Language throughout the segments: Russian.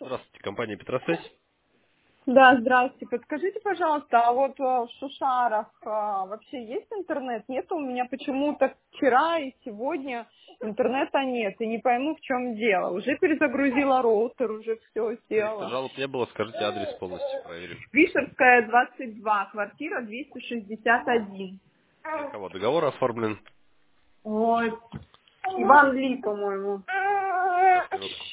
Здравствуйте, компания Петросвязь. Да, здрасте. Подскажите, пожалуйста, а вот в Шушарах вообще есть интернет? Нет, у меня почему-то вчера и сегодня интернета нет. И не пойму, в чем дело. Уже перезагрузила роутер, уже все Каких-то сделала. жалоб не было, скажите адрес полностью, проверим. Вишерская, 22, квартира 261. Для кого договор оформлен? Ой, Иван Ли, по-моему. Сейчас, минутку.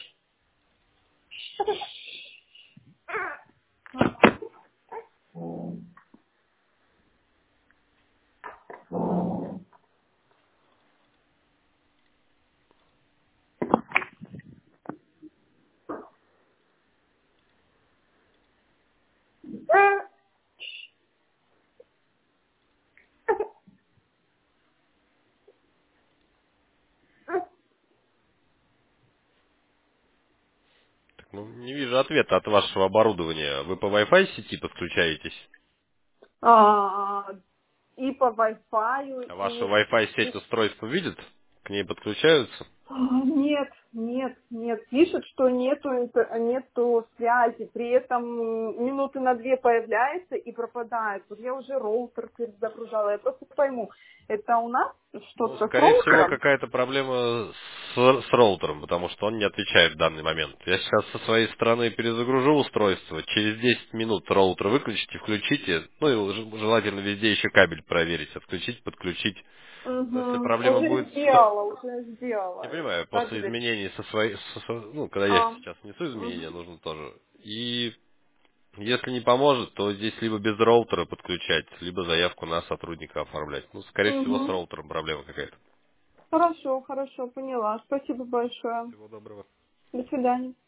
Так, ну, не вижу ответа от вашего оборудования. Вы по Wi-Fi сети подключаетесь? А, И по Wi-Fi, А ваша и Wi-Fi сеть устройство видит? К ней подключаются? Нет, нет. Пишет, что нету связи. При этом минуты на две появляется и пропадает. Вот я уже роутер перезагружала. Я просто пойму, это у нас Ну, что-то с скорее всего, роутером? какая-то проблема с роутером, потому что он не отвечает в данный момент. Я сейчас со своей стороны перезагружу устройство. Через 10 минут роутер выключите, включите. Ну и желательно везде еще кабель проверить. Отключить, подключить. Но если Угу. проблема будет Уже не сделала. понимаю, после Кабель. изменений ну, когда я А, сейчас несу изменения, мгм. нужно тоже. И если не поможет, то здесь либо без роутера подключать, либо заявку на сотрудника оформлять. Ну, скорее всего, с Мгм. роутером проблема какая-то. Хорошо, поняла. Спасибо большое. Всего доброго. До свидания.